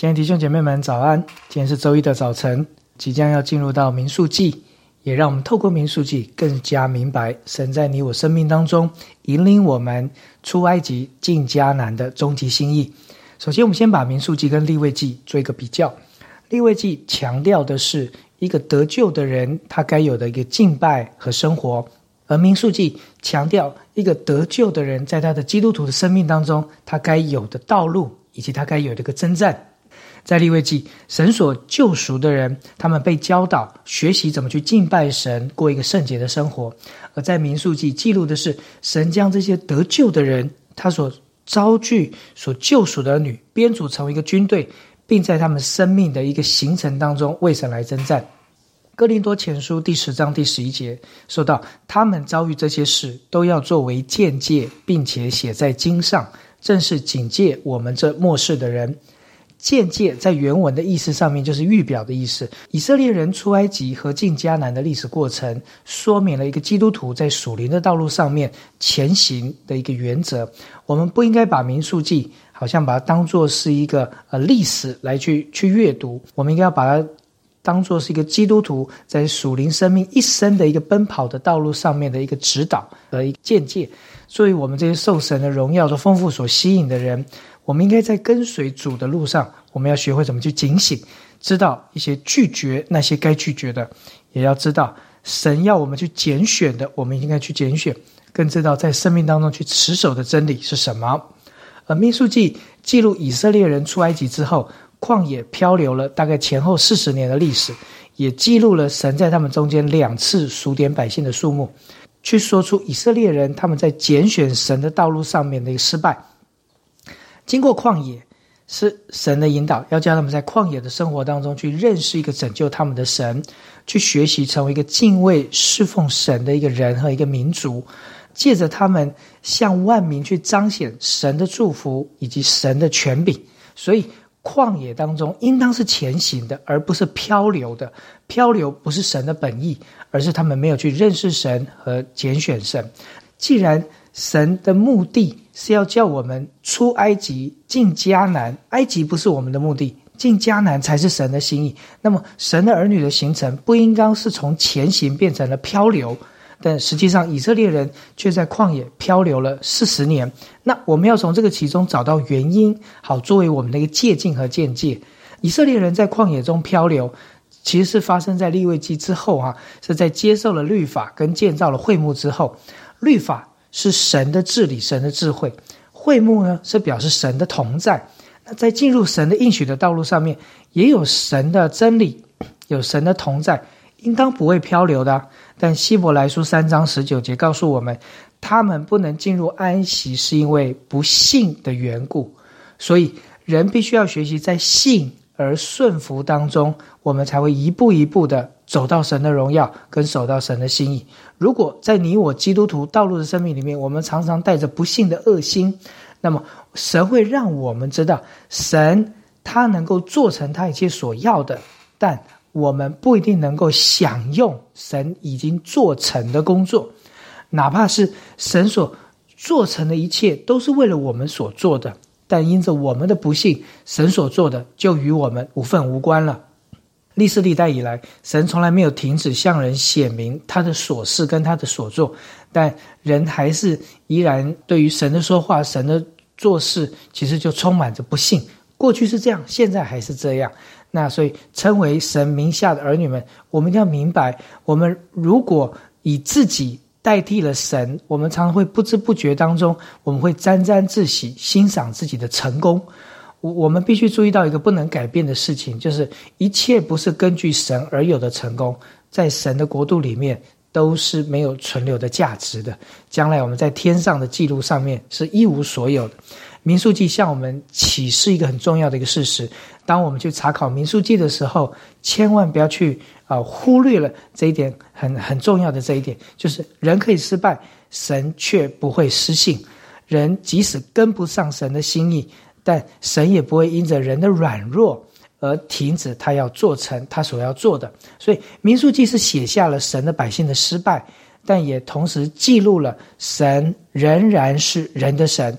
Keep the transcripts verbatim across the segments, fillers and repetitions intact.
亲爱的弟兄姐妹们早安，今天是周一的早晨，即将要进入到民数记，也让我们透过民数记更加明白神在你我生命当中引领我们出埃及进迦南的终极心意。首先我们先把民数记跟利未记做一个比较。利未记强调的是一个得救的人他该有的一个敬拜和生活，而民数记强调一个得救的人在他的基督徒的生命当中他该有的道路以及他该有的一个征战。在利未记，神所救赎的人他们被教导学习怎么去敬拜神，过一个圣洁的生活。而在民数记记录的是神将这些得救的人他所招聚所救赎的儿女编组成为一个军队，并在他们生命的一个行程当中为神来征战。哥林多前书第十章第十一节说到，他们遭遇这些事都要作为鉴戒，并且写在经上，正是警戒我们这末世的人。鉴戒在原文的意思上面就是预表的意思。以色列人出埃及和进迦南的历史过程，说明了一个基督徒在属灵的道路上面前行的一个原则。我们不应该把民数记好像把它当作是一个呃历史来去去阅读，我们应该要把它当作是一个基督徒在属灵生命一生的一个奔跑的道路上面的一个指导和一个鉴戒。所以我们这些受神的荣耀的丰富所吸引的人，我们应该在跟随主的路上，我们要学会怎么去警醒，知道一些拒绝那些该拒绝的，也要知道神要我们去拣选的，我们应该去拣选，更知道在生命当中去持守的真理是什么。而民数记记录以色列人出埃及之后旷野漂流了大概前后四十年的历史，也记录了神在他们中间两次数点百姓的数目，去说出以色列人他们在拣选神的道路上面的一个失败。经过旷野是神的引导，要叫他们在旷野的生活当中去认识一个拯救他们的神，去学习成为一个敬畏侍奉神的一个人和一个民族，借着他们向万民去彰显神的祝福以及神的权柄。所以旷野当中应当是前行的，而不是漂流的。漂流不是神的本意，而是他们没有去认识神和拣选神。既然神的目的是要叫我们出埃及进迦南，埃及不是我们的目的，进迦南才是神的心意。那么神的儿女的行程不应当是从前行变成了漂流，但实际上以色列人却在旷野漂流了四十年。那我们要从这个其中找到原因，好作为我们的一个借鉴和鉴戒。以色列人在旷野中漂流其实是发生在利未记之后啊，是在接受了律法跟建造了会幕之后。律法是神的治理，神的智慧，会幕呢是表示神的同在。那在进入神的应许的道路上面，也有神的真理，有神的同在，应当不会漂流的、啊、但希伯来书三章十九节告诉我们，他们不能进入安息是因为不信的缘故。所以人必须要学习在信而顺服当中，我们才会一步一步的走到神的荣耀跟守到神的心意。如果在你我基督徒道路的生命里面，我们常常带着不信的恶心，那么神会让我们知道神他能够做成他一切所要的，但我们不一定能够享用神已经做成的工作。哪怕是神所做成的一切都是为了我们所做的，但因着我们的不信，神所做的就与我们无分无关了。历世历代以来，神从来没有停止向人显明他的所事跟他的所做，但人还是依然对于神的说话，神的做事其实就充满着不信。过去是这样，现在还是这样。那所以称为神名下的儿女们，我们一定要明白，我们如果以自己代替了神，我们常常会不知不觉当中，我们会沾沾自喜，欣赏自己的成功。我们必须注意到一个不能改变的事情，就是一切不是根据神而有的成功，在神的国度里面都是没有存留的价值的。将来我们在天上的记录上面是一无所有的。民数记向我们启示一个很重要的一个事实，当我们去查考民数记的时候，千万不要去、呃、忽略了这一点，很很重要的这一点，就是人可以失败，神却不会失信。人即使跟不上神的心意，但神也不会因着人的软弱而停止他要做成他所要做的。所以民数记是写下了神的百姓的失败，但也同时记录了神仍然是人的神，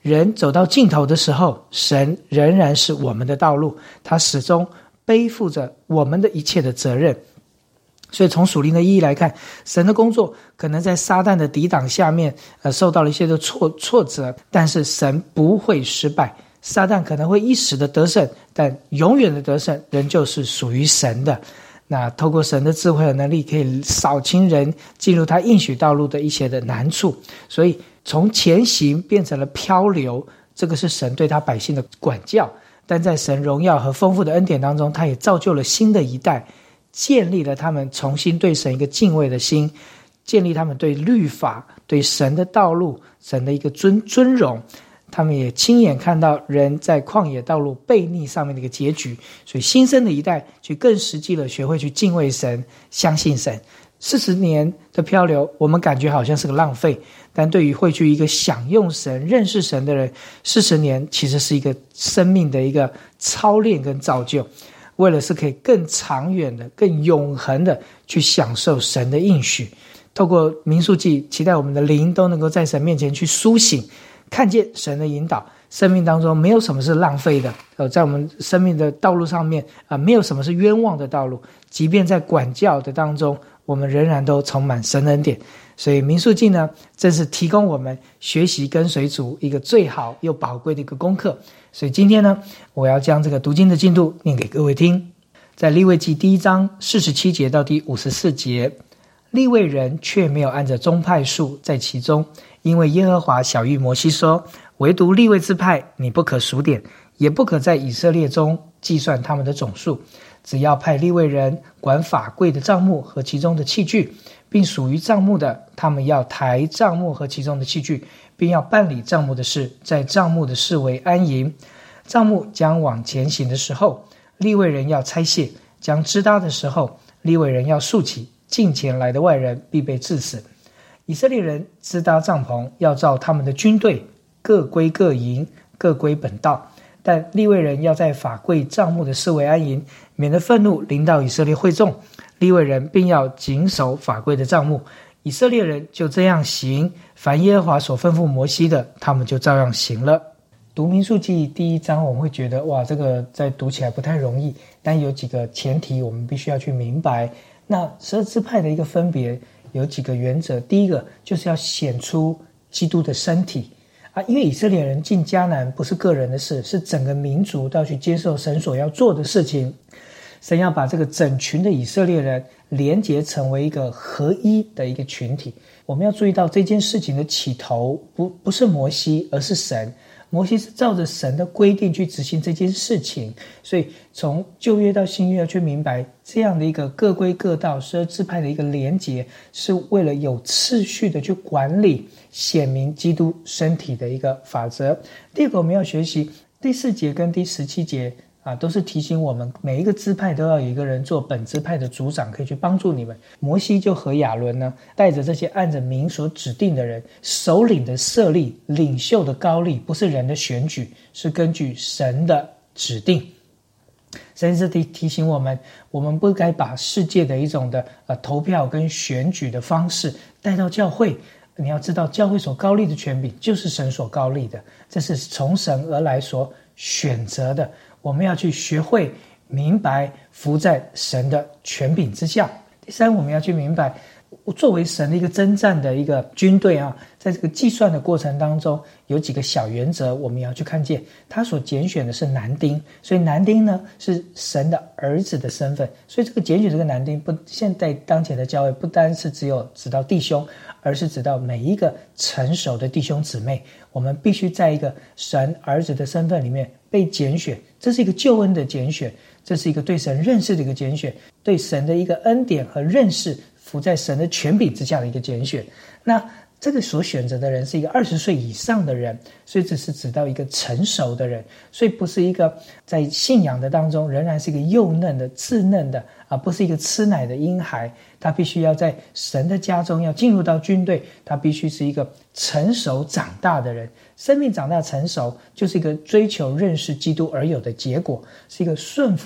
人走到尽头的时候，神仍然是我们的道路，他始终背负着我们的一切的责任。所以从属灵的意义来看，神的工作可能在撒旦的抵挡下面呃，受到了一些的挫挫折，但是神不会失败。撒旦可能会一时的得胜，但永远的得胜仍旧是属于神的。那透过神的智慧和能力，可以扫清人进入他应许道路的一些的难处。所以从前行变成了漂流，这个是神对他百姓的管教。但在神荣耀和丰富的恩典当中，他也造就了新的一代，建立了他们重新对神一个敬畏的心，建立他们对律法、对神的道路、神的一个尊尊荣。他们也亲眼看到人在旷野道路悖逆上面的一个结局，所以新生的一代去更实际的学会去敬畏神，相信神。四十年的漂流，我们感觉好像是个浪费，但对于会去一个享用神、认识神的人，四十年其实是一个生命的一个操练跟造就，为了是可以更长远的、更永恒的去享受神的应许。透过民数记，期待我们的灵都能够在神面前去苏醒，看见神的引导。生命当中没有什么是浪费的，呃，在我们生命的道路上面啊、呃，没有什么是冤枉的道路。即便在管教的当中，我们仍然都充满神的恩典。所以民数记呢，正是提供我们学习跟随主一个最好又宝贵的一个功课。所以今天呢，我要将这个读经的进度念给各位听。在利未记第一章四十七节到第五十四节，利未人却没有按着宗派数在其中，因为耶和华晓谕摩西说，唯独利未支派你不可数点，也不可在以色列中计算他们的总数，只要派利未人管法柜的帐幕和其中的器具，并属于帐幕的，他们要抬帐幕和其中的器具，并要办理帐幕的事，在帐幕的四围安营。帐幕将往前行的时候，利未人要拆卸；将支搭的时候，利未人要竖起，近前来的外人必被治死。以色列人支搭帐篷，要照他们的军队各归各营，各归本道。但利未人要在法柜帐幕的四围安营，免得愤怒临到以色列会众。利未人并要谨守法柜的帐幕。以色列人就这样行，凡耶和华所吩咐摩西的，他们就照样行了。读民数记第一章，我们会觉得哇，这个在读起来不太容易，但有几个前提我们必须要去明白。那十二支派的一个分别有几个原则，第一个就是要显出基督的身体啊，因为以色列人进迦南不是个人的事，是整个民族都要去接受神所要做的事情。神要把这个整群的以色列人连结成为一个合一的一个群体。我们要注意到这件事情的起头不不是摩西，而是神。摩西是照着神的规定去执行这件事情，所以从旧约到新约要去明白这样的一个各归各道十二支派的一个连结，是为了有次序的去管理显明基督身体的一个法则。第二个我们要学习第四节跟第十七节啊，都是提醒我们每一个支派都要有一个人做本支派的族长，可以去帮助你们。摩西就和亚伦呢，带着这些按着民所指定的人，首领的设立，领袖的高立，不是人的选举，是根据神的指定。神是提提醒我们，我们不该把世界的一种的呃投票跟选举的方式带到教会。你要知道，教会所高立的权柄就是神所高立的，这是从神而来所选择的。我们要去学会明白服在神的权柄之下。第三，我们要去明白作为神的一个征战的一个军队啊，在这个计算的过程当中有几个小原则我们要去看见。他所拣选的是男丁，所以男丁呢是神的儿子的身份，所以这个拣选这个男丁不，现在当前的教会不单是只有指到弟兄，而是指到每一个成熟的弟兄姊妹。我们必须在一个神儿子的身份里面被拣选，这是一个救恩的拣选，这是一个对神认识的一个拣选，对神的一个恩典和认识服在神的权柄之下的一个拣选。那这个所选择的人是一个二十岁以上的人，所以这是指到一个成熟的人，所以不是一个在信仰的当中仍然是一个幼嫩的稚嫩的啊，不是一个吃奶的婴孩。他必须要在神的家中要进入到军队，他必须是一个成熟长大的人。生命长大成熟就是一个追求认识基督而有的结果，是一个顺服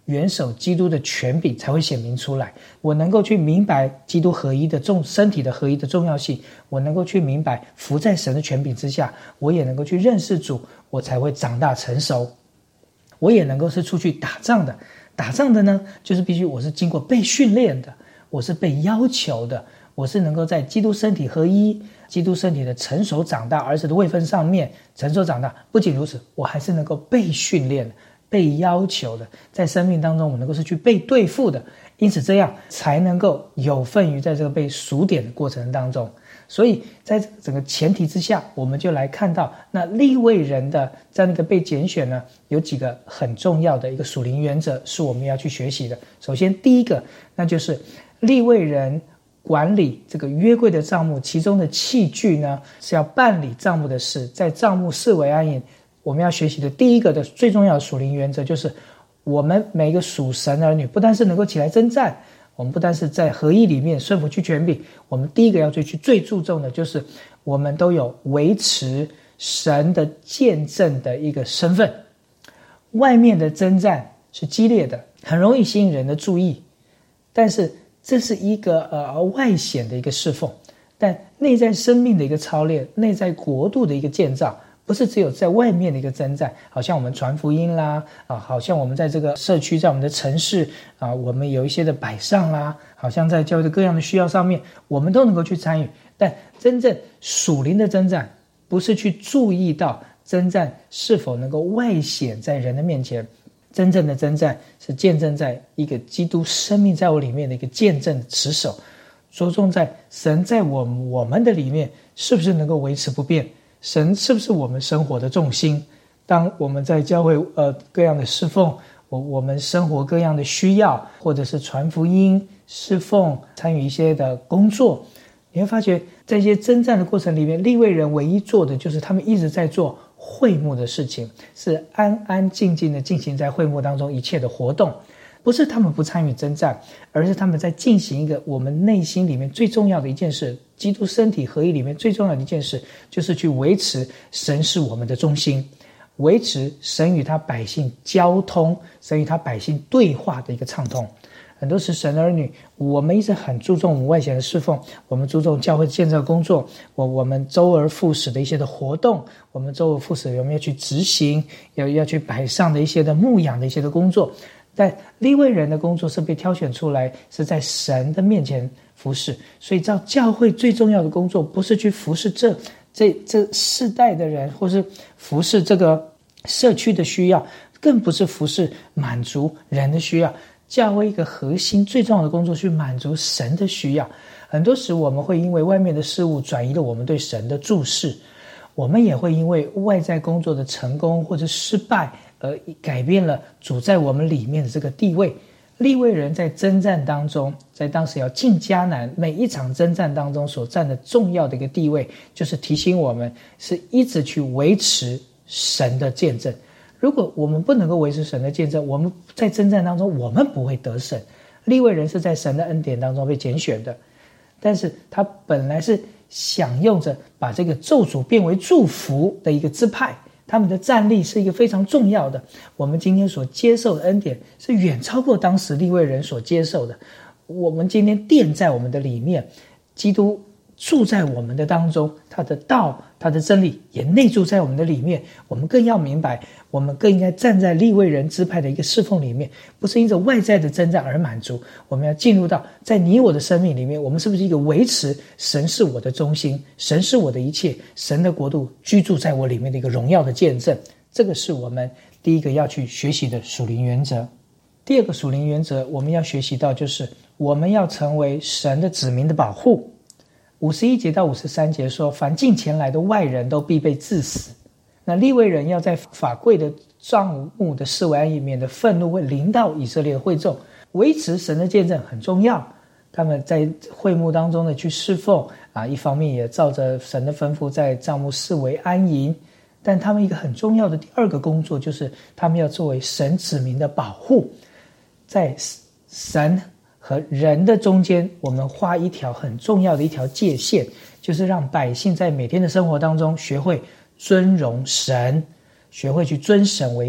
元首基督的权柄才会显明出来。我能够去明白基督合一的重身体的合一的重要性，我能够去明白服在神的权柄之下，我也能够去认识主，我才会长大成熟。我也能够是出去打仗的，打仗的呢，就是必须我是经过被训练的，我是被要求的，我是能够在基督身体合一、基督身体的成熟长大、儿子的位分上面成熟长大。不仅如此，我还是能够被训练的、被要求的，在生命当中我能够是去被对付的，因此这样才能够有份于在这个被数点的过程当中。所以在整个前提之下，我们就来看到那利未人的这样的一个被拣选呢，有几个很重要的一个属灵原则是我们要去学习的。首先第一个，那就是利未人管理这个约柜的帐幕，其中的器具呢是要办理帐幕的事，在帐幕视为安营。我们要学习的第一个的最重要的属灵原则，就是我们每一个属神的儿女，不但是能够起来征战，我们不但是在合一里面顺服去权柄，我们第一个要去最注重的就是我们都有维持神的见证的一个身份。外面的征战是激烈的，很容易吸引人的注意，但是这是一个呃外显的一个侍奉，但内在生命的一个操练，内在国度的一个建造，不是只有在外面的一个征战，好像我们传福音啦，啊，好像我们在这个社区，在我们的城市啊，我们有一些的摆上啦，好像在教会的各样的需要上面，我们都能够去参与。但真正属灵的征战，不是去注意到征战是否能够外显在人的面前，真正的征战是见证在一个基督生命在我里面的一个见证的持守，着重在神在我们我们的里面是不是能够维持不变，神是不是我们生活的重心。当我们在教会呃各样的侍奉，我我们生活各样的需要，或者是传福音、侍奉、参与一些的工作，你会发觉在一些征战的过程里面，利未人唯一做的就是他们一直在做会幕的事情，是安安静静的进行在会幕当中一切的活动。不是他们不参与征战，而是他们在进行一个我们内心里面最重要的一件事，基督身体合一里面最重要的一件事，就是去维持神是我们的中心，维持神与他百姓交通，神与他百姓对话的一个畅通。很多是神的儿女，我们一直很注重我们外显的侍奉，我们注重教会建设工作，我我们周而复始的一些的活动，我们周而复始我们要去执行，要要去摆上的一些的牧养的一些的工作。但利未人的工作是被挑选出来，是在神的面前服侍。所以照教会最重要的工作，不是去服侍这这这世代的人，或是服侍这个社区的需要，更不是服侍满足人的需要。教会一个核心最重要的工作是满足神的需要。很多时我们会因为外面的事物转移了我们对神的注视，我们也会因为外在工作的成功或者失败而改变了主在我们里面的这个地位。利未人在征战当中，在当时要进迦南每一场征战当中所占的重要的一个地位，就是提醒我们是一直去维持神的见证。如果我们不能够维持神的见证，我们在征战当中我们不会得胜。利未人是在神的恩典当中被拣选的，但是他本来是享用着把这个咒诅变为祝福的一个支派，他们的战力是一个非常重要的。我们今天所接受的恩典是远超过当时利未人所接受的。我们今天奠在我们的里面，基督住在我们的当中，他的道，他的真理也内住在我们的里面。我们更要明白，我们更应该站在利未人支派的一个侍奉里面，不是因着外在的征战而满足。我们要进入到在你我的生命里面，我们是不是一个维持神是我的中心，神是我的一切，神的国度居住在我里面的一个荣耀的见证。这个是我们第一个要去学习的属灵原则。第二个属灵原则我们要学习到，就是我们要成为神的子民的保护。五十一节到五十三节说，凡近前来的外人都必被治死。那利未人要在法柜的帐幕的视为安营，免得愤怒会临到以色列的会众。维持神的见证很重要，他们在会幕当中的去侍奉啊，一方面也照着神的吩咐在帐幕视为安营，但他们一个很重要的第二个工作，就是他们要作为神子民的保护。在神和人的中间，我们画一条很重要的一条界限，就是让百姓在每天的生活当中学会尊荣神，学会去尊神为大，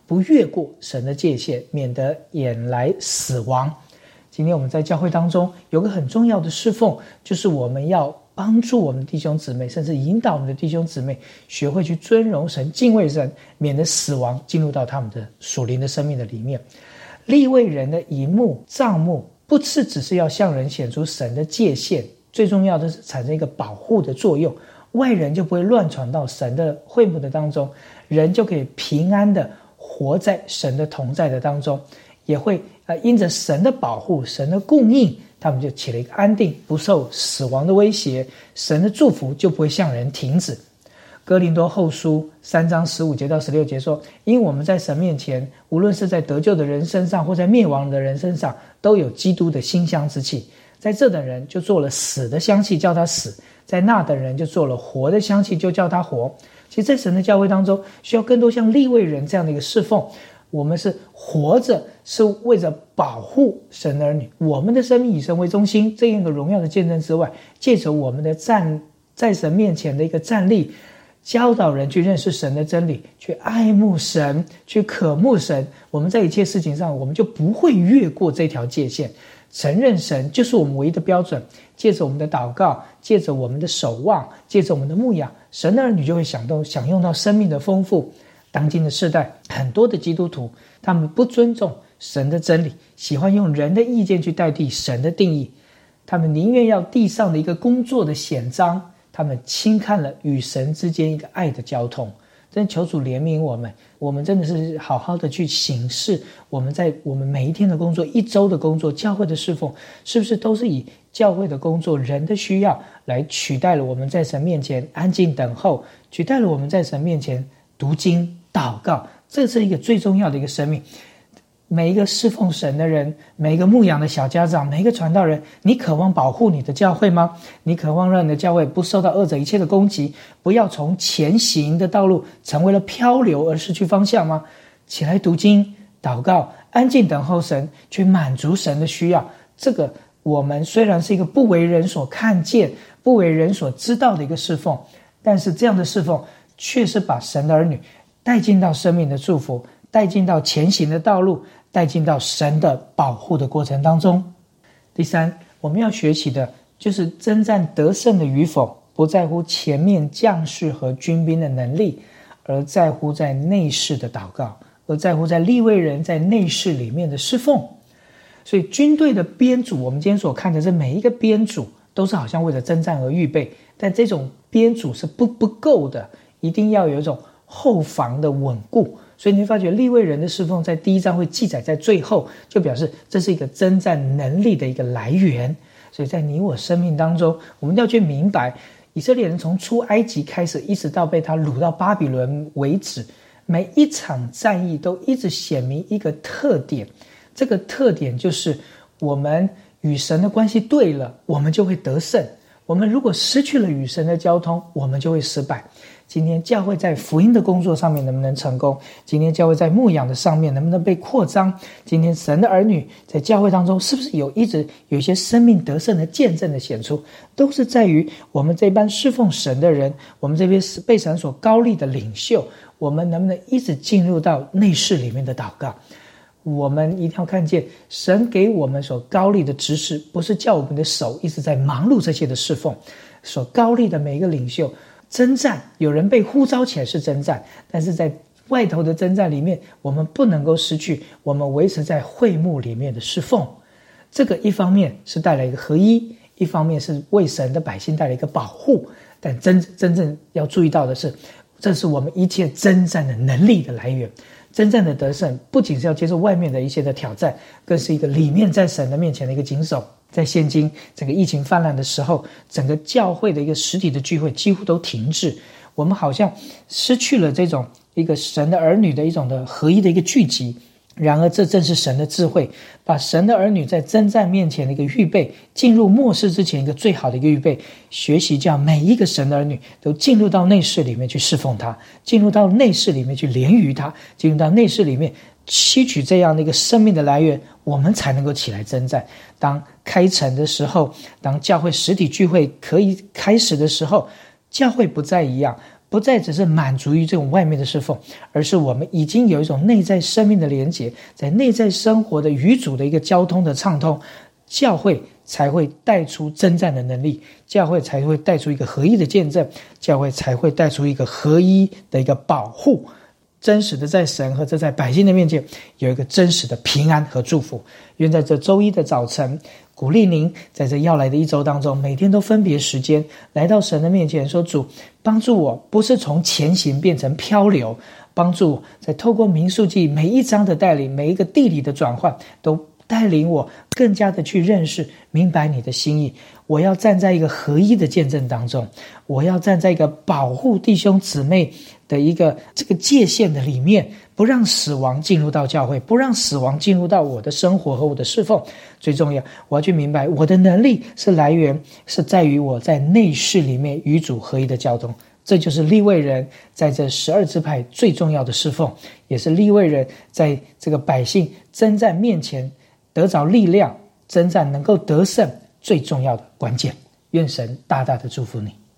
不越过神的界限，免得引来死亡。今天我们在教会当中有个很重要的侍奉，就是我们要帮助我们的弟兄姊妹，甚至引导我们的弟兄姊妹学会去尊荣神、敬畏神，免得死亡进入到他们的属灵的生命的里面。利未人的营幕、帐幕不是只是要向人显出神的界限，最重要的是产生一个保护的作用，外人就不会乱闯到神的会幕的当中，人就可以平安的活在神的同在的当中，也会呃因着神的保护、神的供应，他们就起了一个安定，不受死亡的威胁，神的祝福就不会向人停止。哥林多后书三章十五节到十六节说，因为我们在神面前，无论是在得救的人身上或在灭亡的人身上，都有基督的馨香之气。在这等人就做了死的香气，叫他死；在那等人就做了活的香气，就叫他活。其实在神的教会当中，需要更多像利未人这样的一个侍奉。我们是活着，是为着保护神的儿女，我们的生命以神为中心，这样一个荣耀的见证之外，借着我们的站在神面前的一个站立，教导人去认识神的真理，去爱慕神，去渴慕神。我们在一切事情上，我们就不会越过这条界限，承认神就是我们唯一的标准。借着我们的祷告，借着我们的守望，借着我们的牧养，神的儿女就会享到享用到生命的丰富。当今的世代，很多的基督徒，他们不尊重神的真理，喜欢用人的意见去代替神的定义，他们宁愿要地上的一个工作的显彰，他们轻看了与神之间一个爱的交通。真求主怜悯我们，我们真的是好好的去省视我们在我们每一天的工作、一周的工作、教会的侍奉，是不是都是以教会的工作、人的需要来取代了我们在神面前安静等候，取代了我们在神面前读经祷告。这是一个最重要的一个生命。每一个侍奉神的人，每一个牧养的小家长，每一个传道人，你渴望保护你的教会吗？你渴望让你的教会不受到恶者一切的攻击，不要从前行的道路成为了漂流而失去方向吗？起来读经祷告，安静等候神，去满足神的需要。这个我们虽然是一个不为人所看见、不为人所知道的一个侍奉，但是这样的侍奉却是把神的儿女带进到生命的祝福，带进到前行的道路，带进到神的保护的过程当中。第三，我们要学习的就是征战得胜的与否，不在乎前面将士和军兵的能力，而在乎在内室的祷告，而在乎在利未人在内室里面的侍奉。所以军队的编组，我们今天所看的这每一个编组都是好像为了征战而预备，但这种编组是不不够的，一定要有一种后防的稳固。所以你会发觉利未人的侍奉在第一章会记载在最后，就表示这是一个征战能力的一个来源。所以在你我生命当中，我们要去明白，以色列人从出埃及开始一直到被他掳到巴比伦为止，每一场战役都一直显明一个特点，这个特点就是我们与神的关系对了，我们就会得胜。我们如果失去了与神的交通，我们就会失败。今天教会在福音的工作上面能不能成功？今天教会在牧养的上面能不能被扩张？今天神的儿女在教会当中是不是有一直有一些生命得胜的见证的显出，都是在于我们这班侍奉神的人，我们这边被神所高立的领袖，我们能不能一直进入到内室里面的祷告？我们一定要看见神给我们所高立的指示，不是叫我们的手一直在忙碌这些的侍奉。所高立的每一个领袖征战，有人被呼召起来是征战，但是在外头的征战里面，我们不能够失去我们维持在会幕里面的侍奉。这个一方面是带来一个合一，一方面是为神的百姓带来一个保护，但真真正要注意到的是，这是我们一切征战的能力的来源。真正的得胜不仅是要接受外面的一些的挑战，更是一个里面在神的面前的一个谨守。在现今整个疫情泛滥的时候，整个教会的一个实体的聚会几乎都停滞，我们好像失去了这种一个神的儿女的一种的合一的一个聚集。然而这正是神的智慧，把神的儿女在征战面前的一个预备，进入末世之前一个最好的一个预备，学习叫每一个神的儿女都进入到内室里面去侍奉他，进入到内室里面去连于他，进入到内室里面吸取这样的一个生命的来源，我们才能够起来征战。当开城的时候，当教会实体聚会可以开始的时候，教会不再一样，不不再只是满足于这种外面的侍奉，而是我们已经有一种内在生命的连结，在内在生活的与主的一个交通的畅通，教会才会带出征战的能力，教会才会带出一个合一的见证，教会才会带出一个合一的一个保护，真实的在神和这在百姓的面前有一个真实的平安和祝福。愿在这周一的早晨，鼓励您在这要来的一周当中，每天都分别时间来到神的面前，说主帮助我，不是从前行变成漂流，帮助我在透过民数记每一章的带领，每一个地理的转换，都带领我更加的去认识明白你的心意。我要站在一个合一的见证当中，我要站在一个保护弟兄姊妹的一个这个界限的里面，不让死亡进入到教会，不让死亡进入到我的生活和我的侍奉。最重要，我要去明白我的能力是来源是在于我在内室里面与主合一的交通。这就是利未人在这十二支派最重要的侍奉，也是利未人在这个百姓征战面前得着力量，征战能够得胜最重要的关键。愿神大大的祝福你。